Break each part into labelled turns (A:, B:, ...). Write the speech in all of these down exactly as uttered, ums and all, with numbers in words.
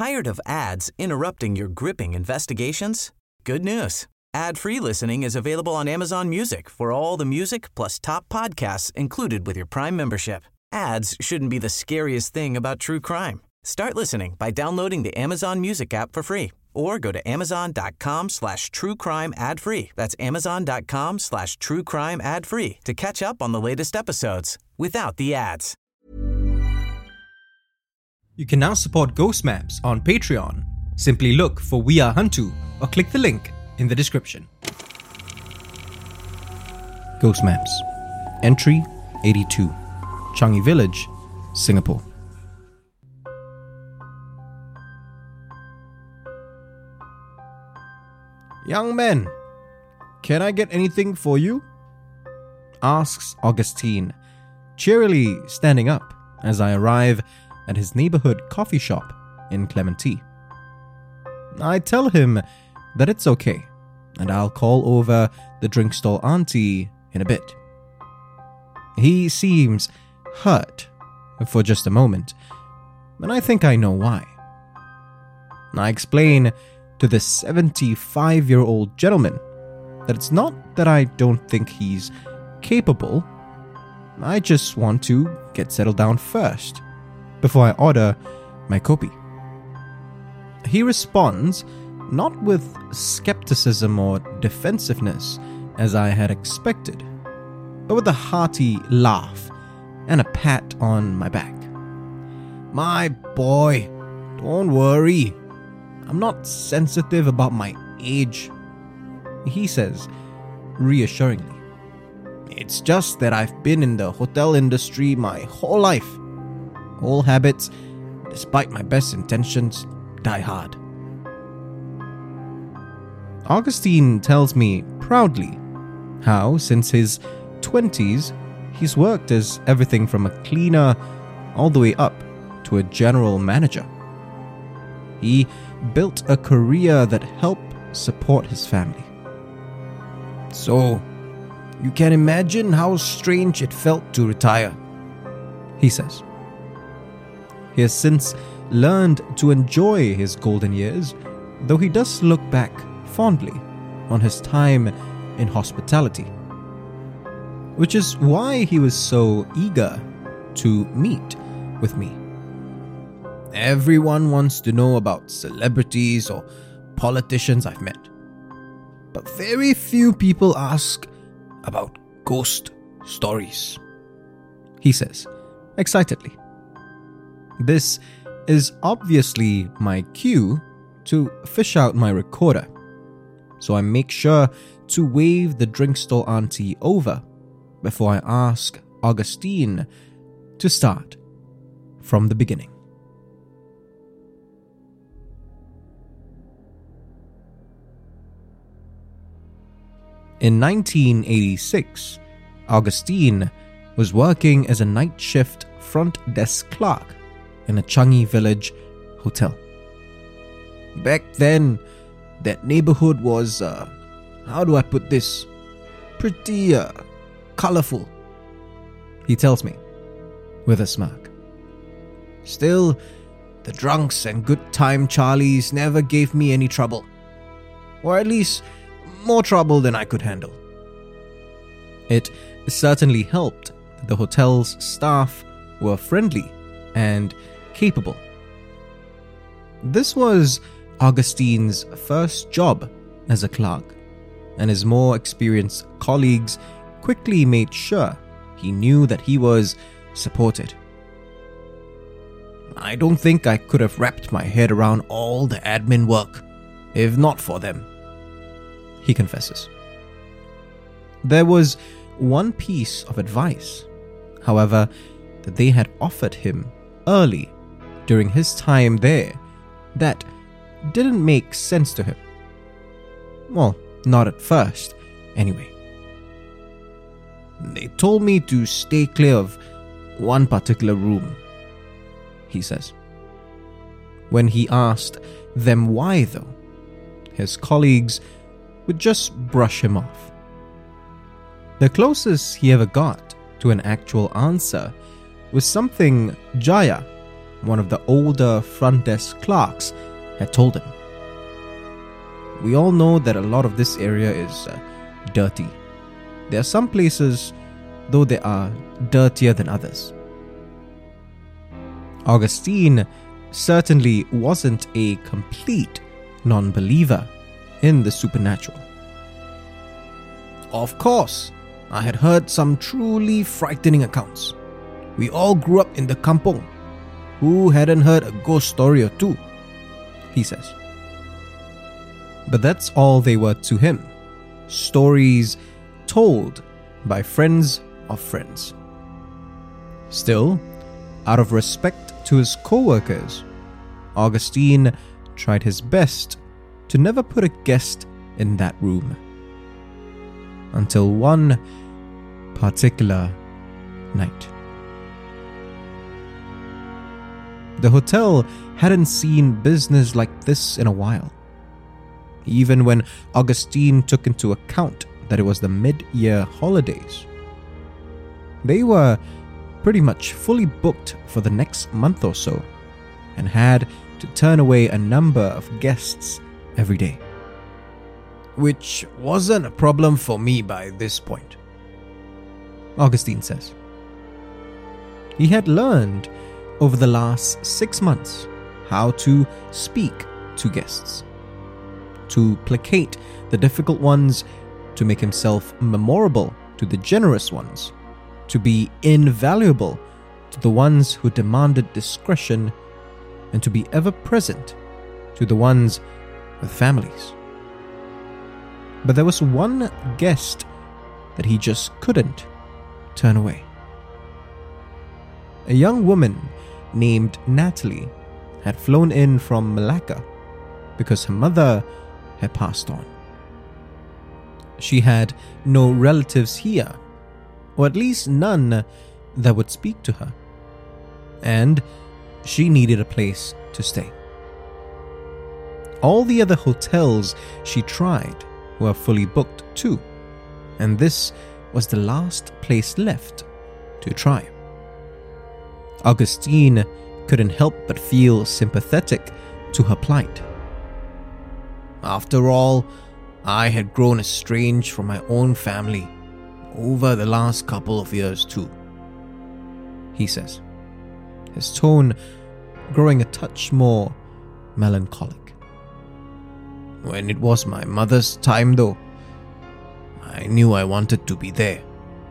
A: Tired of ads interrupting your gripping investigations? Good news. Ad-free listening is available on Amazon Music for all the music plus top podcasts included with your Prime membership. Ads shouldn't be the scariest thing about true crime. Start listening by downloading the Amazon Music app for free or go to amazon.com slash true crime ad free. That's amazon.com slash true crime ad free to catch up on the latest episodes without the ads.
B: You can now support Ghost Maps on Patreon. Simply look for We Are Hantu or click the link in the description. Ghost Maps. Entry eighty-two. Changi Village, Singapore. Young man, can I get anything for you? Asks Augustine, cheerily standing up as I arrive at his neighborhood coffee shop in Clementi. I tell him that it's okay, and I'll call over the drink stall auntie in a bit. He seems hurt for just a moment, and I think I know why. I explain to the seventy-five-year-old gentleman that it's not that I don't think he's capable. I just want to get settled down first before I order my kopi. He responds not with skepticism or defensiveness as I had expected, but with a hearty laugh and a pat on my back. My boy, don't worry. I'm not sensitive about my age, he says reassuringly. It's just that I've been in the hotel industry my whole life. Old habits, despite my best intentions, die hard. Augustine tells me proudly how, since his twenties, he's worked as everything from a cleaner all the way up to a general manager. He built a career that helped support his family. So, you can imagine how strange it felt to retire, he says. He has since learned to enjoy his golden years, though he does look back fondly on his time in hospitality, which is why he was so eager to meet with me. Everyone wants to know about celebrities or politicians I've met, but very few people ask about ghost stories, he says excitedly. This is obviously my cue to fish out my recorder, so I make sure to wave the drink stall auntie over before I ask Augustine to start from the beginning. In nineteen eighty-six, Augustine was working as a night shift front desk clerk in a Changi Village hotel. Back then, that neighborhood was, uh, how do I put this? Pretty, uh, colorful, he tells me, with a smirk. Still, the drunks and good time Charlies never gave me any trouble. Or at least, more trouble than I could handle. It certainly helped that the hotel's staff were friendly and capable. This was Augustine's first job as a clerk, and his more experienced colleagues quickly made sure he knew that he was supported. I don't think I could have wrapped my head around all the admin work if not for them, he confesses. There was one piece of advice, however, that they had offered him early during his time there that didn't make sense to him. Well, not at first, anyway. They told me to stay clear of one particular room, he says. When he asked them why though, his colleagues would just brush him off. The closest he ever got to an actual answer was something Jaya, one of the older front desk clerks had told him. We all know that a lot of this area is uh, dirty. There are some places, though, they are dirtier than others. Augustine certainly wasn't a complete non-believer in the supernatural. Of course, I had heard some truly frightening accounts. We all grew up in the kampong. Who hadn't heard a ghost story or two? He says. But that's all they were to him. Stories told by friends of friends. Still, out of respect to his co-workers, Augustine tried his best to never put a guest in that room. Until one particular night. The hotel hadn't seen business like this in a while. Even when Augustine took into account that it was the mid-year holidays. They were pretty much fully booked for the next month or so and had to turn away a number of guests every day. Which wasn't a problem for me by this point, Augustine says. He had learned over the last six months how to speak to guests, to placate the difficult ones, to make himself memorable to the generous ones, to be invaluable to the ones who demanded discretion, and to be ever present to the ones with families. But there was one guest that he just couldn't turn away. A young woman named Natalie had flown in from Malacca because her mother had passed on. She had no relatives here, or at least none that would speak to her, and she needed a place to stay. All the other hotels she tried were fully booked too, and this was the last place left to try. Augustine couldn't help but feel sympathetic to her plight. After all, I had grown estranged from my own family over the last couple of years too, he says, his tone growing a touch more melancholic. When it was my mother's time though, I knew I wanted to be there.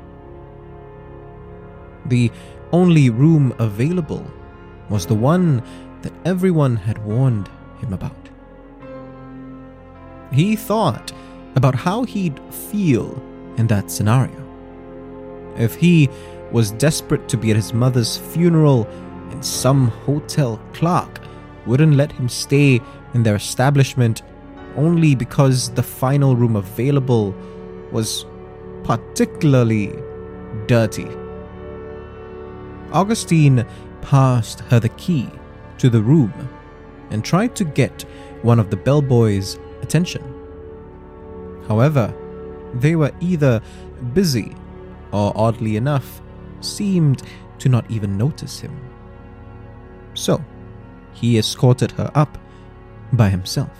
B: The only room available was the one that everyone had warned him about. He thought about how he'd feel in that scenario. If he was desperate to be at his mother's funeral and some hotel clerk wouldn't let him stay in their establishment only because the final room available was particularly dirty. Augustine passed her the key to the room and tried to get one of the bellboys' attention. However, they were either busy or, oddly enough, seemed to not even notice him. So, he escorted her up by himself.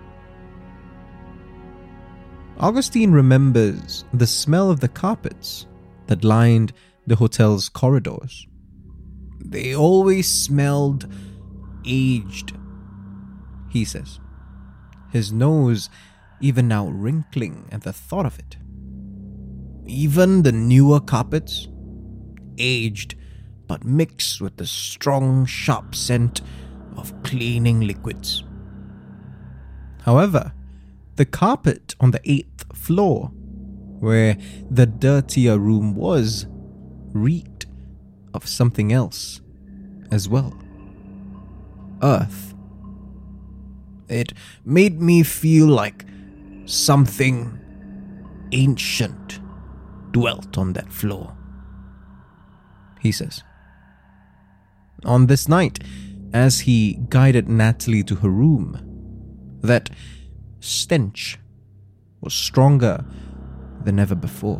B: Augustine remembers the smell of the carpets that lined the hotel's corridors. They always smelled aged, he says, his nose even now wrinkling at the thought of it. Even the newer carpets, aged but mixed with the strong, sharp scent of cleaning liquids. However, the carpet on the eighth floor, where the dirtier room was, reeked of something else as well. Earth. It made me feel like something ancient dwelt on that floor, he says. On this night, as he guided Natalie to her room, that stench was stronger than ever before.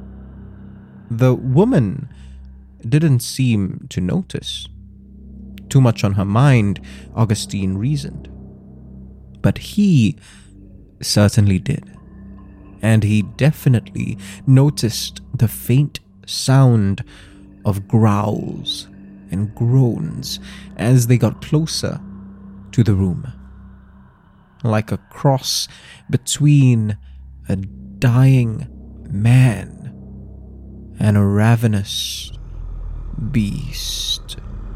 B: The woman didn't seem to notice. too much on her mind, Augustine reasoned. But he certainly did. And he definitely noticed the faint sound of growls and groans as they got closer to the room, like a cross between a dying man and a ravenous beast.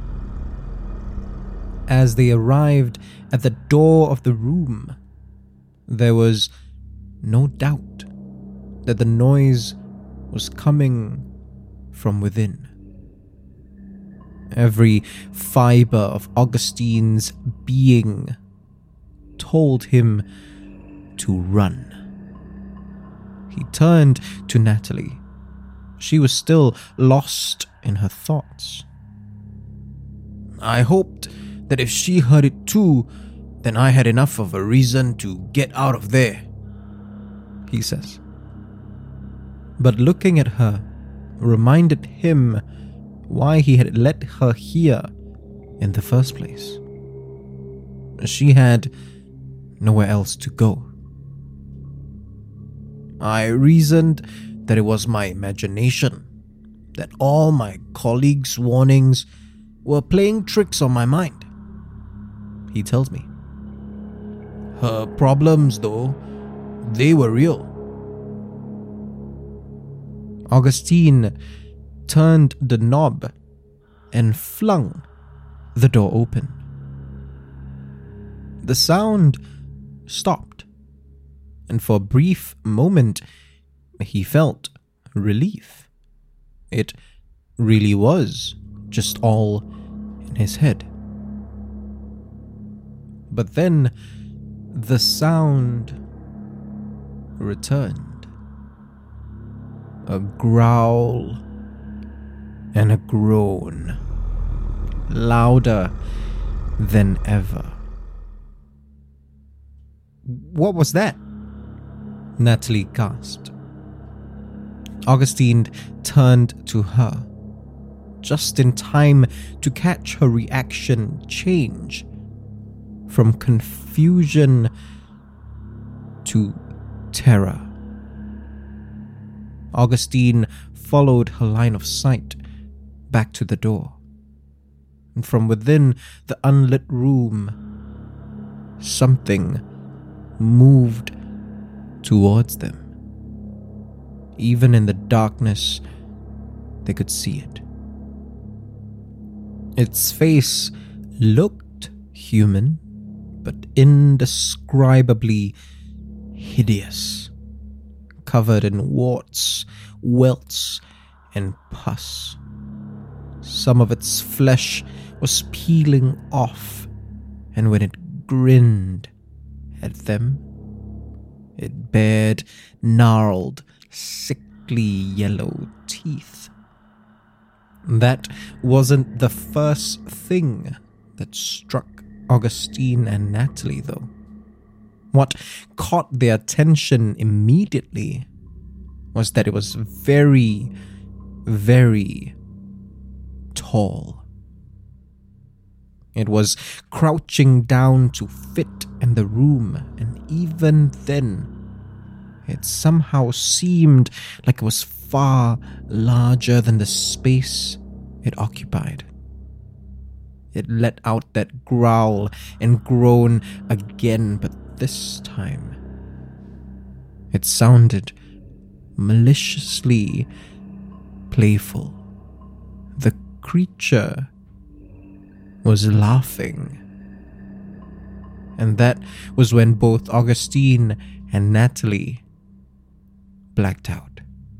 B: As they arrived at the door of the room, there was no doubt that the noise was coming from within. Every fiber of Augustine's being told him to run. He turned to Natalie. She was still lost in her thoughts. I hoped that if she heard it too, then I had enough of a reason to get out of there, he says. But looking at her reminded him why he had let her here in the first place. She had nowhere else to go. I reasoned that it was my imagination, that all my colleagues' warnings were playing tricks on my mind, he tells me. Her problems, though, they were real. Augustine turned the knob and flung the door open. The sound stopped, and for a brief moment he felt relief. It really was just all in his head. But then the sound returned. A growl and a groan, louder than ever. What was that? Natalie gasped. Augustine turned to her, just in time to catch her reaction change from confusion to terror. Augustine followed her line of sight back to the door, and from within the unlit room, something moved towards them. Even in the darkness, they could see it. Its face looked human, but indescribably hideous, covered in warts, welts, and pus. Some of its flesh was peeling off, and when it grinned at them, it bared gnarled, sickly yellow teeth. That wasn't the first thing that struck Augustine and Natalie, though. What caught their attention immediately was that it was very, very tall. It was crouching down to fit in the room, and even then, it somehow seemed like it was far larger than the space it occupied. It let out that growl and groan again, but this time it sounded maliciously playful. The creature was laughing. And that was when both Augustine and Natalie blacked out.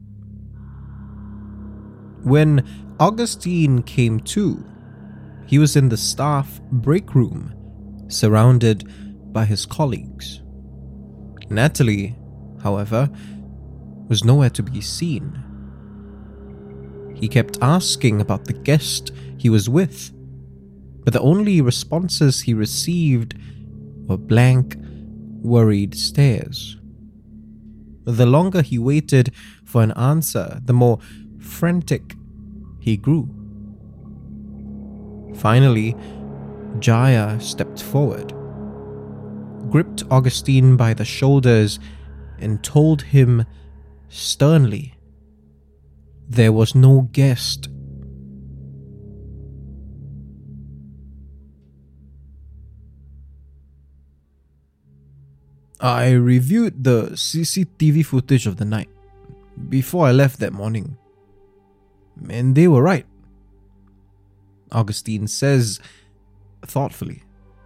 B: When Augustine came to, he was in the staff break room, surrounded by his colleagues. Natalie, however, was nowhere to be seen. He kept asking about the guest he was with, but the only responses he received were blank, worried stares. The longer he waited for an answer, the more frantic he grew. Finally, Jaya stepped forward, gripped Augustine by the shoulders, and told him sternly there was no guest. I reviewed the C C T V footage of the night before I left that morning, and they were right, Augustine says thoughtfully.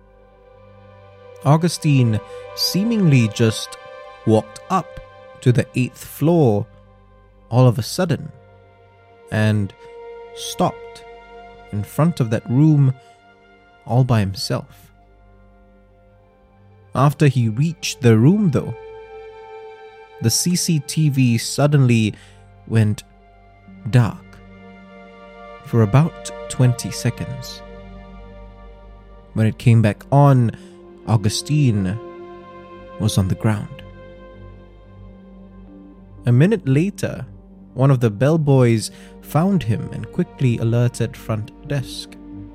B: Augustine seemingly just walked up to the eighth floor all of a sudden and stopped in front of that room all by himself. After he reached the room, though, the C C T V suddenly went dark for about twenty seconds. When it came back on, Augustine was on the ground. A minute later, one of the bellboys found him and quickly alerted front desk.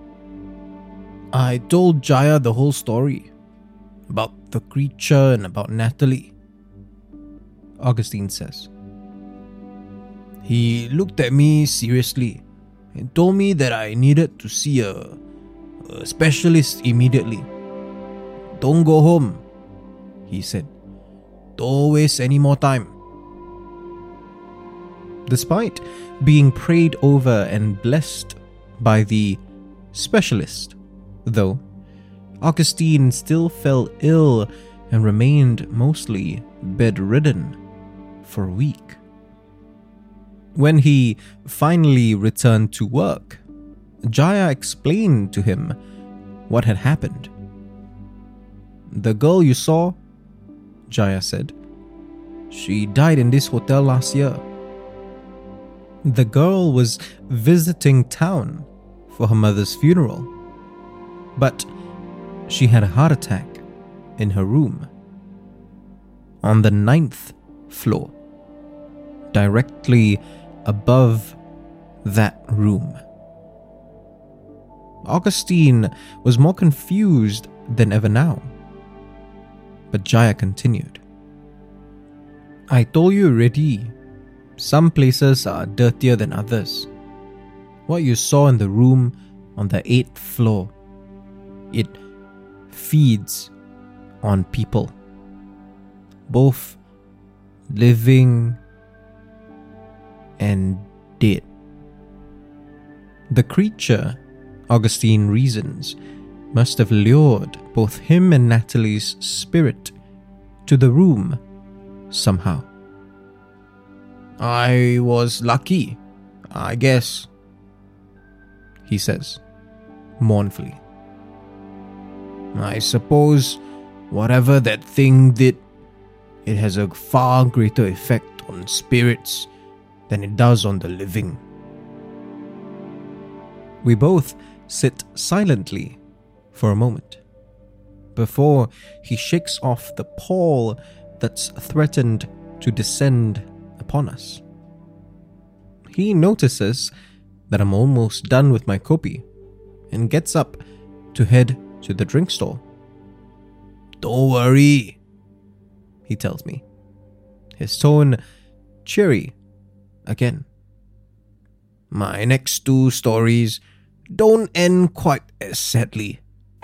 B: I told Jaya the whole story about the creature and about Natalie, Augustine says. He looked at me seriously and told me that I needed to see a, a specialist immediately. Don't go home, he said. Don't waste any more time. Despite being prayed over and blessed by the specialist, though, Augustine still fell ill and remained mostly bedridden for a week. When he finally returned to work, Jaya explained to him what had happened. The girl you saw, Jaya said, she died in this hotel last year. The girl was visiting town for her mother's funeral, but she had a heart attack in her room on the ninth floor, directly above that room. Augustine was more confused than ever now, but Jaya continued. I told you already, some places are dirtier than others. What you saw in the room on the eighth floor, it feeds on people, both living and dead. The creature, Augustine reasons, must have lured both him and Natalie's spirit to the room somehow. I was lucky, I guess, he says, mournfully. I suppose whatever that thing did, it has a far greater effect on spirits than it does on the living. We both sit silently for a moment before he shakes off the pall that's threatened to descend upon us. He notices that I'm almost done with my kopi and gets up to head to the drink stall. Don't worry, he tells me, his tone cheery again. My next two stories don't end quite as sadly.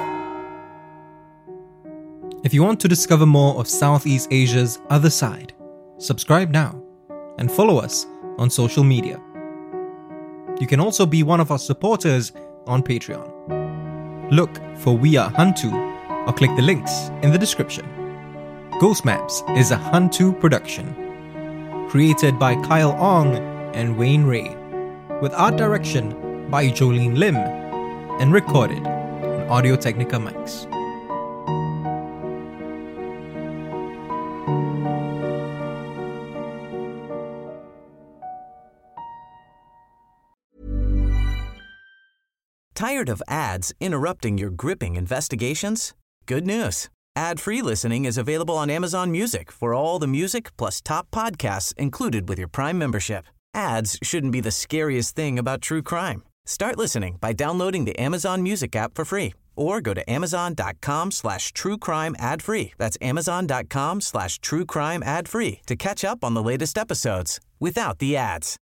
B: If you want to discover more of Southeast Asia's other side, subscribe now and follow us on social media. You can also be one of our supporters on Patreon. Look for We Are Hantu or click the links in the description. Ghost Maps is a Hantu production, created by Kyle Ong and Wayne Ray, with art direction by Jolene Lim and recorded on Audio-Technica mics.
A: Tired of ads interrupting your gripping investigations? Good news. Ad-free listening is available on Amazon Music for all the music plus top podcasts included with your Prime membership. Ads shouldn't be the scariest thing about true crime. Start listening by downloading the Amazon Music app for free or go to amazon.com slash true crime ad free. That's amazon.com slash true crime ad free to catch up on the latest episodes without the ads.